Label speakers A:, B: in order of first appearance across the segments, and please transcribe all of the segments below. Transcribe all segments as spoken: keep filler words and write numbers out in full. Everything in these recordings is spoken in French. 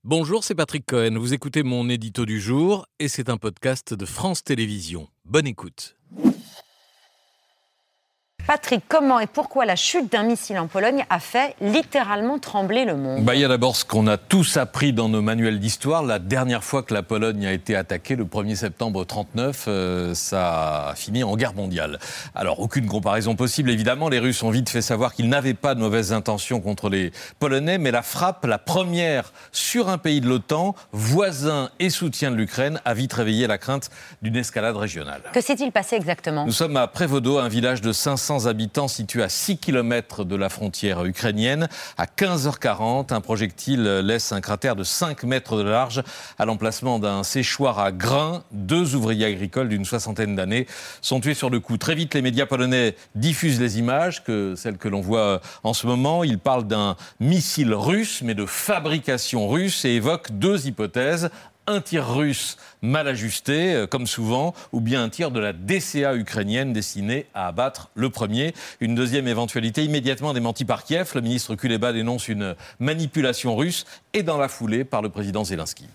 A: Bonjour, c'est Patrick Cohen. Vous écoutez mon édito du jour et c'est un podcast de France Télévisions. Bonne écoute.
B: Patrick, comment et pourquoi la chute d'un missile en Pologne a fait littéralement trembler le monde ?
A: Bah, il y a d'abord ce qu'on a tous appris dans nos manuels d'histoire. La dernière fois que la Pologne a été attaquée, le premier septembre trente-neuf, euh, ça a fini en guerre mondiale. Alors, aucune comparaison possible, évidemment. Les Russes ont vite fait savoir qu'ils n'avaient pas de mauvaises intentions contre les Polonais, mais la frappe, la première sur un pays de l'OTAN, voisin et soutien de l'Ukraine, a vite réveillé la crainte d'une escalade régionale.
B: Que s'est-il passé exactement ?
A: Nous sommes à Przewodo, un village de cinq cents habitants situé à six kilomètres de la frontière ukrainienne. À quinze heures quarante, un projectile laisse un cratère de cinq mètres de large à l'emplacement d'un séchoir à grains. Deux ouvriers agricoles d'une soixantaine d'années sont tués sur le coup. Très vite, les médias polonais diffusent les images, que celles que l'on voit en ce moment. Ils parlent d'un missile russe, mais de fabrication russe, et évoquent deux hypothèses. Un tir russe mal ajusté, comme souvent, ou bien un tir de la D C A ukrainienne destiné à abattre le premier. Une deuxième éventualité immédiatement démentie par Kiev. Le ministre Kuleba dénonce une manipulation russe et dans la foulée par le président Zelensky.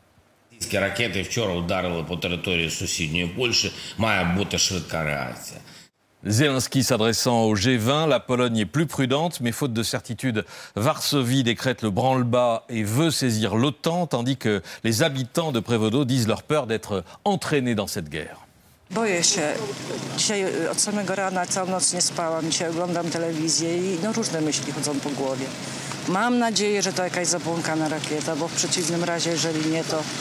C: Ракети вчора ударили по території сусідньої Польщі, має бути швидка реакція.
A: Zelensky s'adressant au G vingt, la Pologne est plus prudente, mais faute de certitude, Varsovie décrète le branle-bas et veut saisir l'OTAN, tandis que les habitants de Przewodo disent leur peur d'être entraînés dans cette guerre.
D: Boję się. Dzisiaj od samego rana całą noc nie spałam. Dzisiaj oglądam telewizję i no, różne myśli chodzą po głowie. Mam nadzieję, że to jakaś zabłąkana rakieta, bo w przeciwnym razie, jeżeli nie, to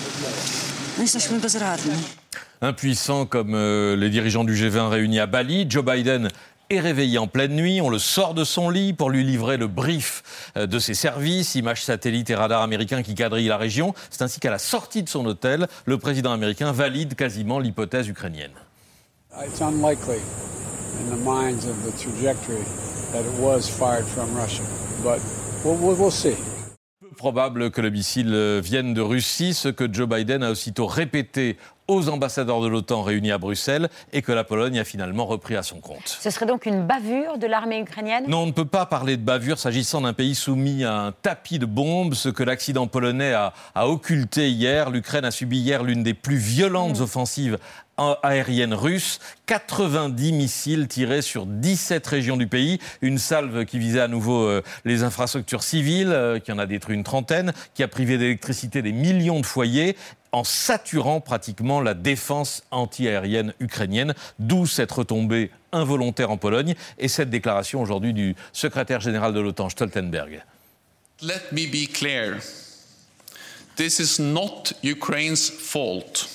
D: no, jesteśmy bezradni.
A: Impuissant comme euh, les dirigeants du G vingt réunis à Bali, Joe Biden est réveillé en pleine nuit. On le sort de son lit pour lui livrer le brief euh, de ses services, images satellites et radars américains qui quadrillent la région. C'est ainsi qu'à la sortie de son hôtel, le président américain valide quasiment l'hypothèse ukrainienne.
E: It's unlikely in the minds of the trajectory that it was fired from Russia, but we'll, we'll, we'll see.
A: Peu probable que le missile vienne de Russie, ce que Joe Biden a aussitôt répété aux ambassadeurs de l'OTAN réunis à Bruxelles et que la Pologne a finalement repris à son compte.
B: Ce serait donc une bavure de l'armée ukrainienne ?
A: Non, on ne peut pas parler de bavure s'agissant d'un pays soumis à un tapis de bombes, ce que l'accident polonais a, a occulté hier. L'Ukraine a subi hier l'une des plus violentes mmh. offensives aériennes russes, quatre-vingt-dix missiles tirés sur dix-sept régions du pays, une salve qui visait à nouveau euh, les infrastructures civiles, euh, qui en a détruit une trentaine, qui a privé d'électricité des millions de foyers, en saturant pratiquement la défense anti-aérienne ukrainienne, d'où cette retombée involontaire en Pologne et cette déclaration aujourd'hui du secrétaire général de l'OTAN, Stoltenberg.
F: Let me be clear. This is not Ukraine's fault.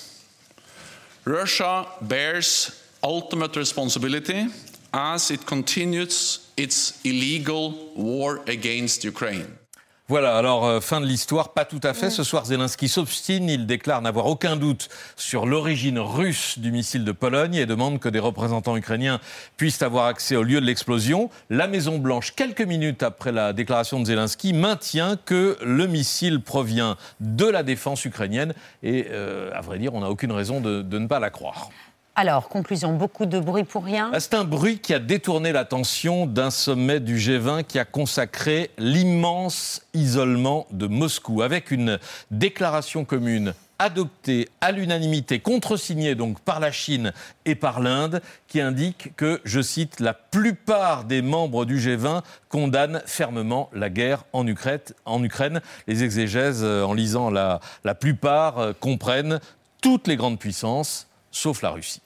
F: Russia bears ultimate responsibility as it continues its illegal war against Ukraine.
A: Voilà, alors euh, fin de l'histoire, pas tout à fait. Ce soir, Zelensky s'obstine, il déclare n'avoir aucun doute sur l'origine russe du missile de Pologne et demande que des représentants ukrainiens puissent avoir accès au lieu de l'explosion. La Maison-Blanche, quelques minutes après la déclaration de Zelensky, maintient que le missile provient de la défense ukrainienne et, euh, à vrai dire, on n'a aucune raison de, de ne pas la croire.
B: Alors, conclusion, beaucoup de bruit pour rien ?
A: C'est un bruit qui a détourné l'attention d'un sommet du G vingt qui a consacré l'immense isolement de Moscou, avec une déclaration commune adoptée à l'unanimité, contresignée donc par la Chine et par l'Inde, qui indique que, je cite, la plupart des membres du G vingt condamnent fermement la guerre en Ukraine. En Ukraine. Les exégèses, en lisant la, la plupart, comprennent toutes les grandes puissances, sauf la Russie.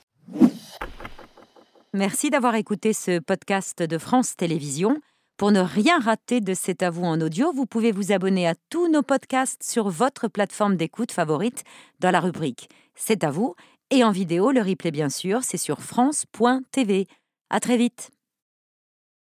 G: Merci d'avoir écouté ce podcast de France Télévisions. Pour ne rien rater de C'est à vous en audio, vous pouvez vous abonner à tous nos podcasts sur votre plateforme d'écoute favorite dans la rubrique C'est à vous. Et en vidéo, le replay bien sûr, c'est sur France point T V. À très vite.